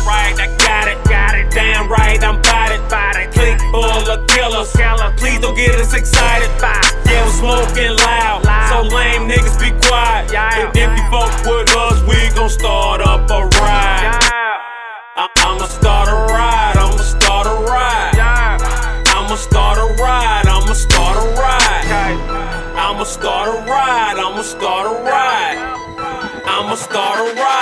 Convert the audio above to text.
right, I got it. Damn right, I'm bout it. Click full of killers. Please don't get us excited. Yeah, we're smoking loud, so lame niggas be quiet. But if you fuck with us, we gon' start up a ride. I'ma start a ride. I'ma start a ride. I'ma start a ride. I'ma start a ride. I'ma start a ride. I'ma start a ride. I'ma start a ride.